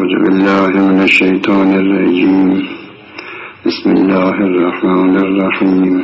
أعوذ بالله من الشيطان الرجيم. بسم الله الرحمن الرحيم.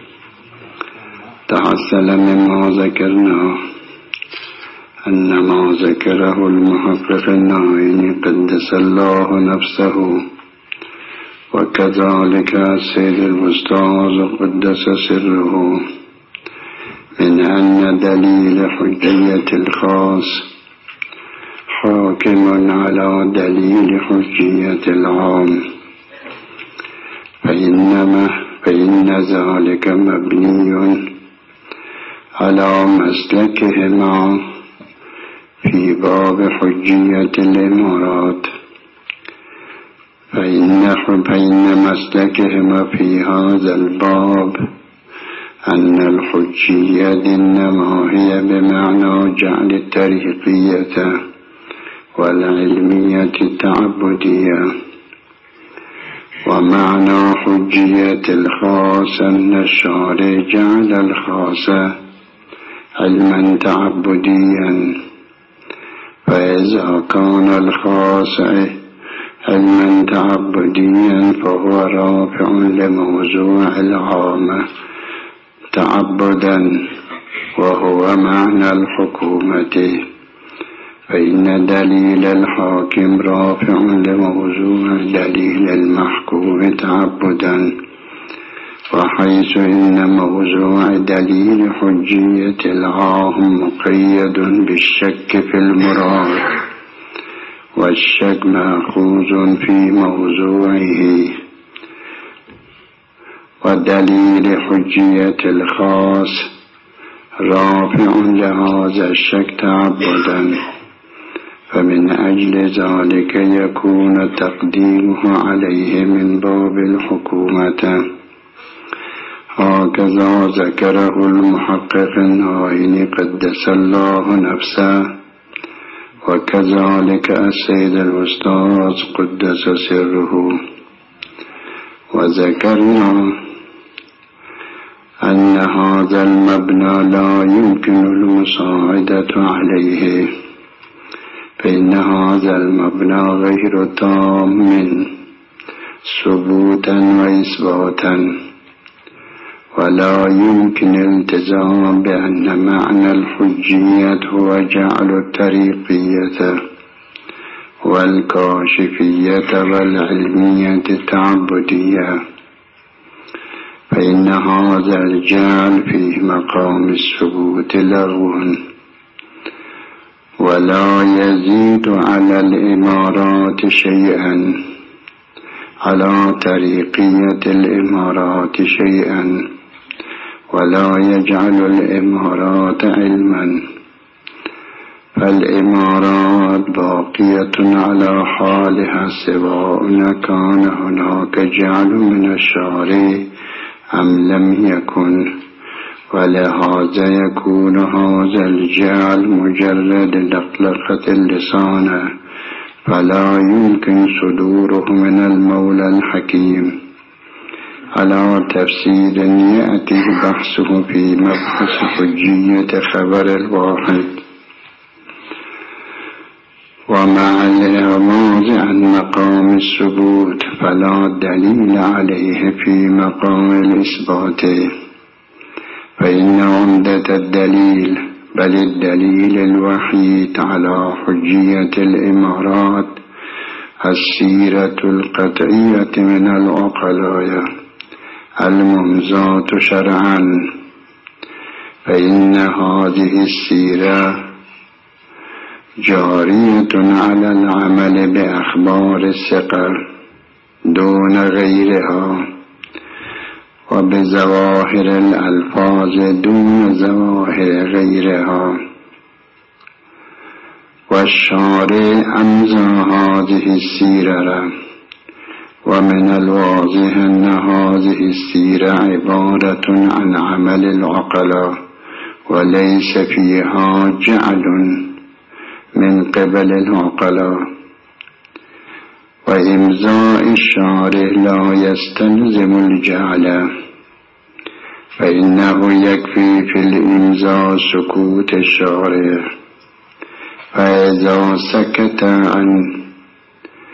تحصل مما ذكرنا أن ما ذكره المحقق النعيم قدس الله نفسه، وكذلك السيد الأستاذ قدس سره، من أن دليل حجية الخاص حاكم على دليل حجية العام، فإن ذلك مبني على مسلكهما في باب حجية الإمارات، فإن مسلكهما في هذا الباب أن الحجية إنما هي بمعنى جعل الطريقية والعلمية التعبدية، ومعنى حجية الخاص أن الشارع جعل الخاص علما تعبديا، فإذا كان الخاص علما تعبديا فهو رافع لموضوع العام تعبدا، وهو معنى الحكومة، فإن دليل الحاكم رافع لموضوع دليل المحكوم تعبدا، وحيث إن موضوع دليل حجية العام مقيد بالشك في المراد، والشك مأخوذ في موضوعه، ودليل حجية الخاص رافع لهذا الشك تعبدا، فمن أجل ذلك يكون تقديمه عليه من باب الحكومة، هكذا ذكره المحقق النعيم قدس الله نفسه، وكذلك السيد الأستاذ قدس سره. وذكرنا أن هذا المبنى لا يمكن المساعدة عليه، فإن هذا المبنى غير تام ثبوتا وإثباتا، ولا يمكن الالتزام بأن معنى الحجية هو جعل الطريقية والكاشفية والعلمية التعبدية، فإن هذا الجعل فيه مقام الثبوت لغو، ولا يزيد على الإمارات شيئا، على طريقية الإمارات شيئا، ولا يجعل الإمارات علما، فالإمارات باقية على حالها سواء كان هناك جعل من الشارع أم لم يكن، ولهذا يكون هذا الجعل مجرد لقلقة اللسان، فلا يمكن صدوره من المولى الحكيم على تفسير يأتي بحثه في مبحث حجية خبر الواحد، ومع الإعراض عن مقام الثبوت فلا دليل عليه في مقام الإثبات، فإن عمدة الدليل بل الدليل الوحيد على حجية الإمارات السيرة القطعية من العقلاء الممزاة شرعا، فإن هذه السيرة جارية على العمل بأخبار الثقة دون غيرها، وبظواهر الألفاظ دون ظواهر غيرها، والشارع أمضى هذه السيرة، ومن الواضح أن هذه السيرة عبارة عن عمل العقلاء، وليس فيها جعل من قبل العقلاء، وإمضاء الشارع لا يستلزم الجعل، فإنه يكفي في الإمضاء سكوت الشارع، فإذا سكت عن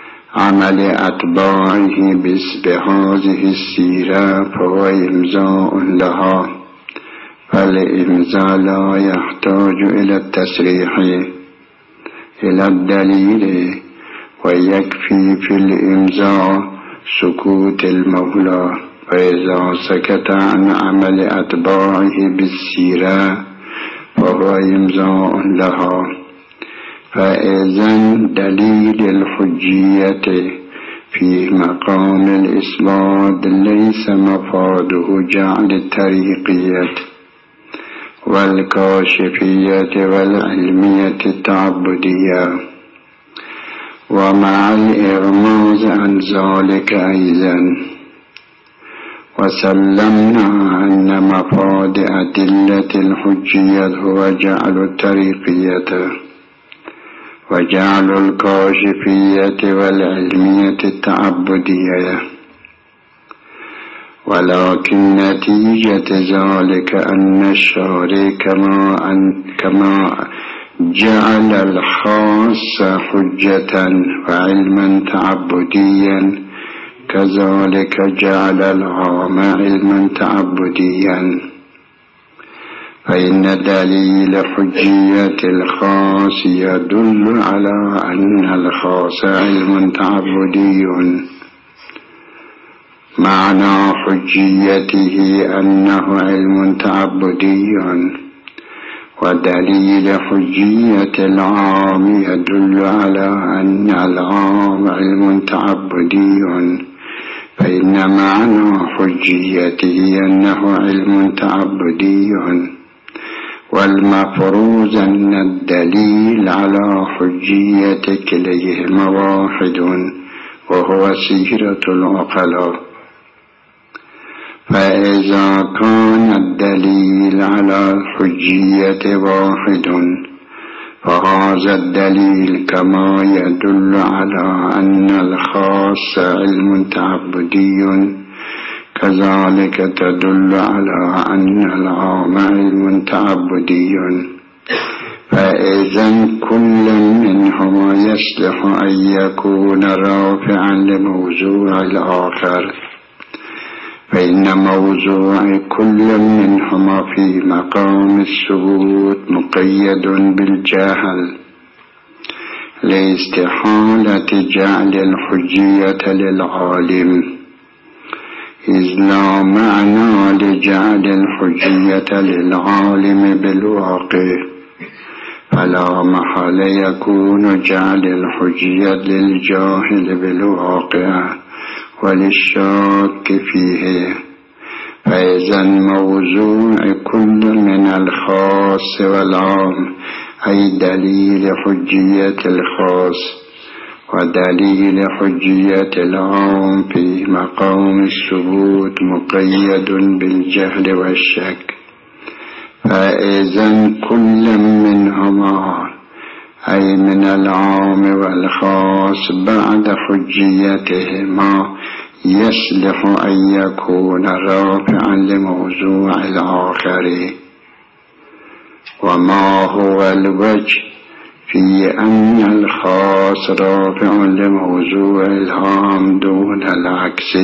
عمل اتباعه بهذه السيرة فهو إمضاء لها، فالإمضاء لا يحتاج إلى التصريح إلى الدليل، ويكفي في الإمضاء سكوت المولى. فإذا سكت عن عمل أتباعه بالسيرة فهو إمضاء لها. فإذن دليل الحجية في مقام الإثبات ليس مفاده جعل الطريقية والكاشفية والعلمية التعبدية. ومع الإغماض عن ذلك أيضا وسلمنا أن مفاد أدلة الحجية هو جعل الطريقية وجعل الكاشفية والعلمية التعبدية، ولكن نتيجة ذلك أن الشارع كما جعل الخاص حجة وعلما تعبديا كذلك جعل العام علما تعبديا. فإن دليل حجية الخاص يدل على أن الخاص علم تعبدي. معنى حجيته أنه علم تعبدي، ودليل حجية العام يدل على أن العام علم تعبدي. فإن معنى حجيته أنه علم تعبدي، والمفروض أن الدليل على حجية كليهما واحد وهو سيرة العقلاء. فإذا كان الدليل على الحجية واحد فهذا الدليل كما يدل على أن الخاص علم تعبدي كذلك تدل على أن العام علم تعبدي. فإذن كل منهما يصلح أن يكون رافعا لموضوع الآخر، فإن موضوع كل منهما في مقام الثبوت مقيد بالجهل لاستحالة جعل الحجية للعالم، إذ لا معنى لجعل الحجية للعالم بالواقع، فلا محال يكون جعل الحجية للجاهل بالواقع وللشاك فيه. فإذن موضوع كل من الخاص والعام أي دليل حجية الخاص ودليل حجية العام في مقام الثبوت مقيد بالجهل والشك. فإذن كل منهما أي من العام والخاص بعد حجيتهما يصلح أن يكون رافعا لموضوع الآخر. وما هو الوجه في أن الخاص رافع لموضوع العام دون العكس؟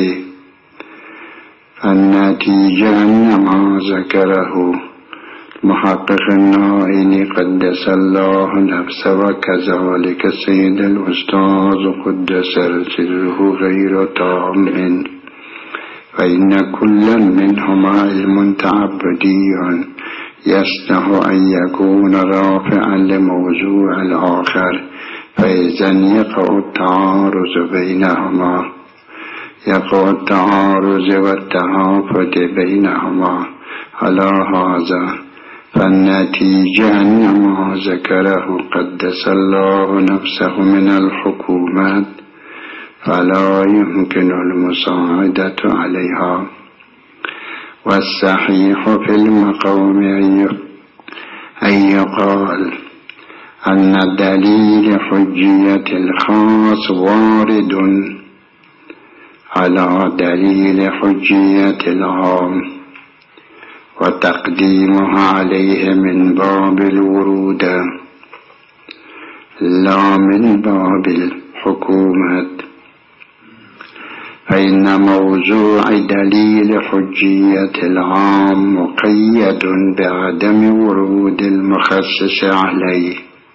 فالنتيجة أن ما ذكره محقق النائل قدس الله نفسه وكذلك سيد الأستاذ قدس سره غير تام، فإن كل منهما علم تعبدي يصلح أن يكون رافعا لموضوع الآخر. فإذن يقع التعارض بينهما، يقع التعارض والتهافت بينهما. على هذا فالنتيجة أن ما ذكره قدس الله نفسه من الحكومات فلا يمكن المساعدة عليها. والصحيح في المقام أن يقال أن دليل حجية الخاص وارد على دليل حجية العام، وتقديمها عليه من باب الورود لا من باب الحكومة. فإن موضوع دليل حجية العام مقيد بعدم ورود المخصص عليه،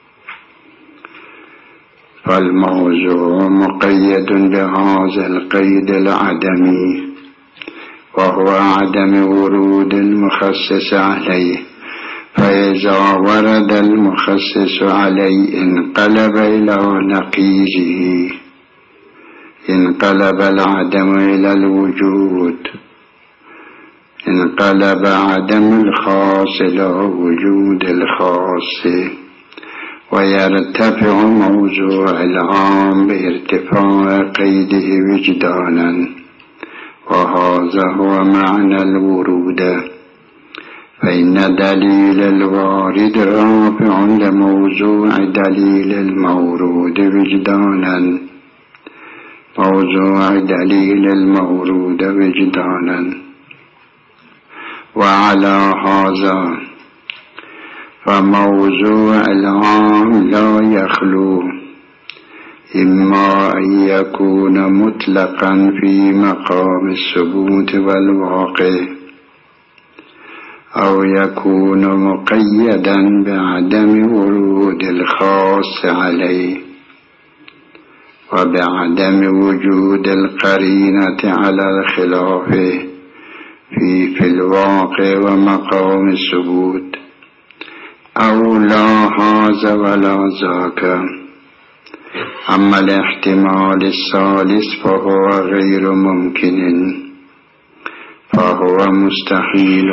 فالموضوع مقيد بهذا القيد العدمي وهو عدم ورود المخصص عليه، فإذا ورد المخصص عليه انقلب إلى نقيضه، انقلب العدم إلى الوجود، انقلب عدم الخاص إلى وجود الخاص، ويرتفع موضوع العام بارتفاع قيده وجدانا، وهذا هو معنى الورود. فإن دليل الوارد رافع لموضوع دليل المورود وجدانا، موضوع دليل المورود وجدانا. وعلى هذا فموضوع العام لا يخلو إما أن يكون مطلقا في مقام الثبوت والواقع، أو يكون مقيدا بعدم ورود الخاص عليه، وبعدم وجود القرينة على الخلاف في الواقع ومقام الثبوت، أو لا هذا ولا ذاك. أما الاحتمال الثالث فهو غير ممكن، فهو مستحيل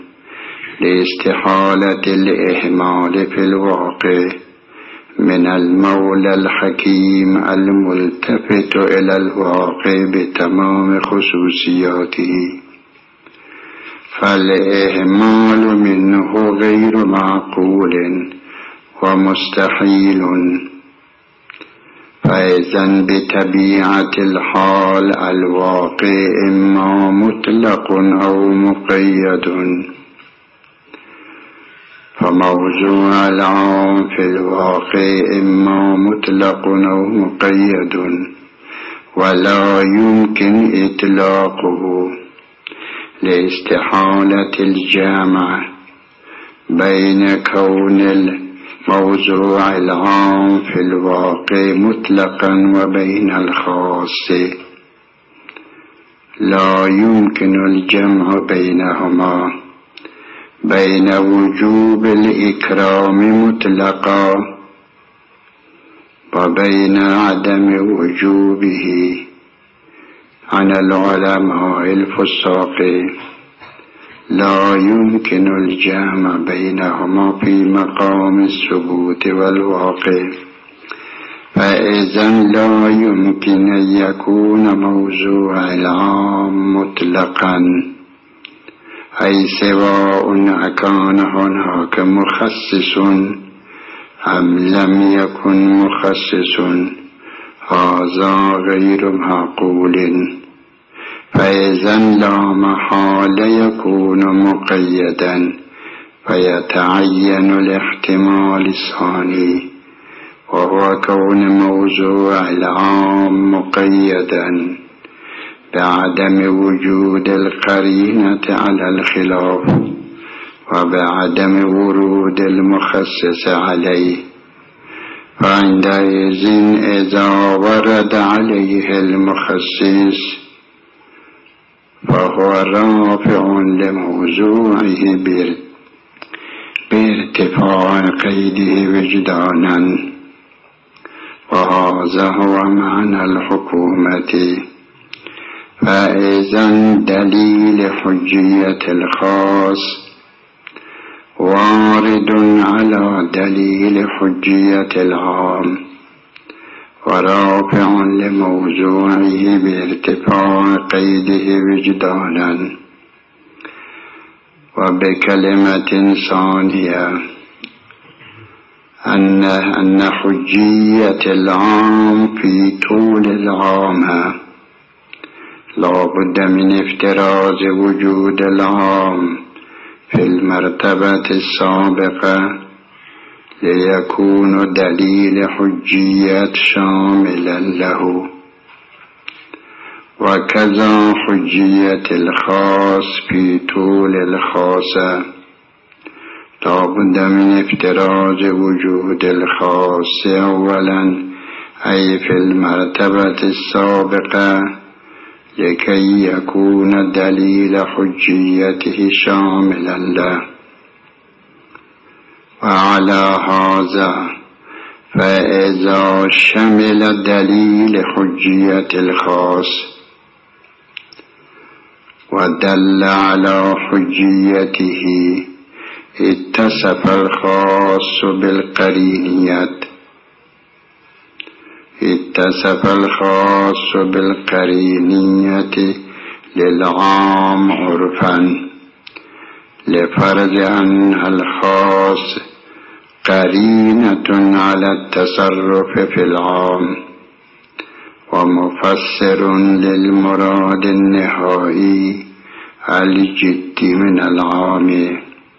لاستحالة الإهمال في الواقع من المولى الحكيم الملتفت إلى الواقع بتمام خصوصياته، فالإهمال منه غير معقول ومستحيل. فإذن بطبيعة الحال الواقع إما مطلق أو مقيد، فموضوع العام في الواقع إما مطلق أو مقيد، ولا يمكن إطلاقه لاستحالة الجمع بين كون الموضوع العام في الواقع مطلقا وبين الخاص، لا يمكن الجمع بينهما، بين وجوب الإكرام مطلقا وبين عدم وجوبه عن العلماء الفساق، لا يمكن الجمع بينهما في مقام الثبوت والواقع. فإذن لا يمكن أن يكون موضوع العام مطلقا، أي سواء أكان هناك مخصص أم لم يكن مخصص، هذا غير معقول. فإذن لا محال يكون مقيدا، فيتعين الاحتمال الثاني، وهو كون موضوع العام مقيدا بعدم وجود القرينة على الخلاف، وبعدم ورود المخصص عليه. فعندئذ إذا ورد عليه المخصص فهو رافع لموضوعه بارتفاع قيده وجدانا، وهذا هو معنى الحكومة. فإذن دليل حجية الخاص وارد على دليل حجية العام، ورافع لموضوعه بارتفاع قيده وجدانا. وبكلمة ثانية أن حجية العام في طول العام لا بد من افتراض وجود العام في المرتبة السابقة ليكون دليل حجية شاملا له. وكذا حجية الخاص في طول الخاصة لا بد من افتراض وجود الخاص أولا أي في المرتبة السابقة لكي يكون دليل حجيته شاملا له. وعلى هذا فإذا شمل دليل حجية الخاص ودل على حجيته اتصف الخاص بالقرينية للعام عرفا لفرض أن الخاص قرينة على التصرف في العام ومفسر للمراد النهائي الجدي من العام.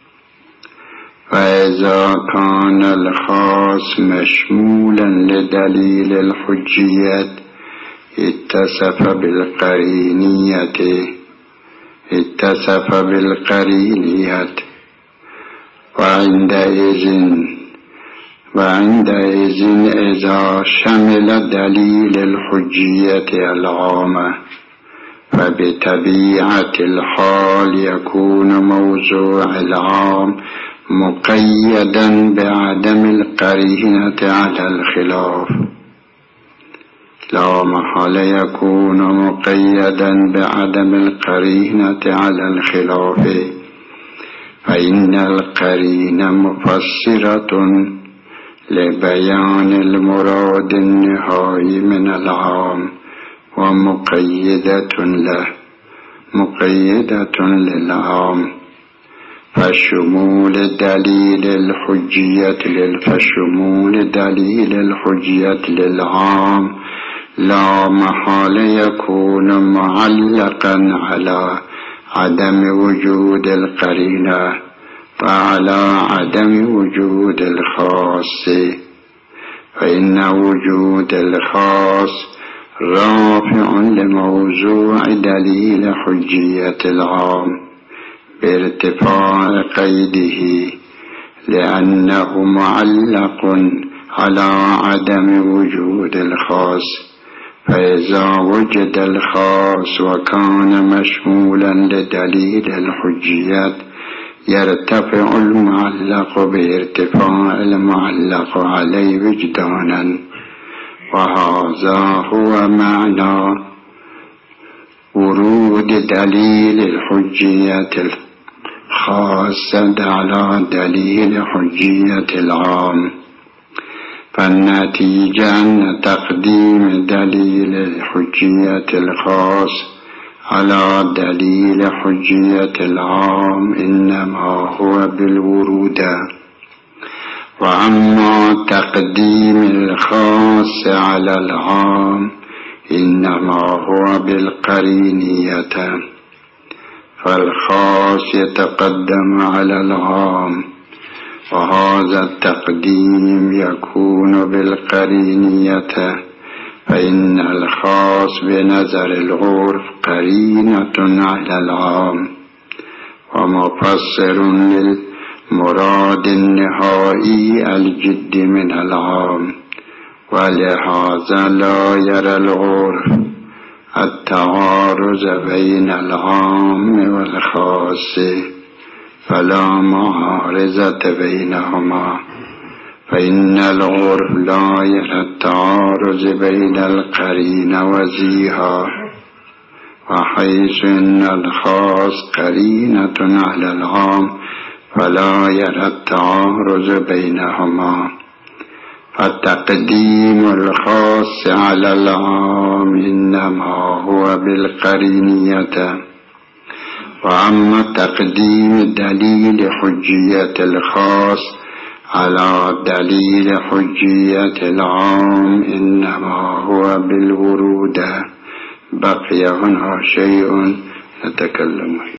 فإذا كان الخاص مشمولا لدليل الحجية اتصف بالقرينية وعندئذ إذا شمل دليل الحجية العامة فبطبيعة الحال يكون موضوع العام مقيدا بعدم القرينة على الخلاف. لا محالة يكون مقيدا بعدم القرينة على الخلاف، فإن القرينة مفسرة لبيان المراد النهائي من العام ومقيدة للعام. فشمول دليل الحجية للعام لا محالة يكون معلقا على عدم وجود القرينة وعلى عدم وجود الخاص، فإن وجود الخاص رافع لموضوع دليل حجية العام بارتفاع قيده لأنه معلق على عدم وجود الخاص. فإذا وجد الخاص وكان مشمولا لدليل الحجية يرتفع المعلق بارتفاع المعلق عليه وجدانا. وهذا هو معنى ورود دليل الحجية الخاصة على دليل حجية العام. فالنتيجة أن تقديم دليل الحجية الخاص على دليل حجية العام إنما هو بالورود، وأما تقديم الخاص على العام إنما هو بالقرينية. فالخاص يتقدم على العام، وهذا التقديم يكون بالقرينية، فإن الخاص بنظر العرف قرينة على العام ومفسر للمراد النهائي الجد من العام. ولهذا لا يرى العرف التعارض بين العام والخاص، فلا معارضة بينهما، فإن العرف لا يرى التعارض بين القرينة وزيها، وحيث إن الخاص قرينة على العام فلا يرى التعارض بينهما. فتقديم الخاص على العام إنما هو بالقرينية. وأما تقديم دليل حجية الخاص على دليل حجية العام إنما هو بالورود. بقي هنا شيء نتكلم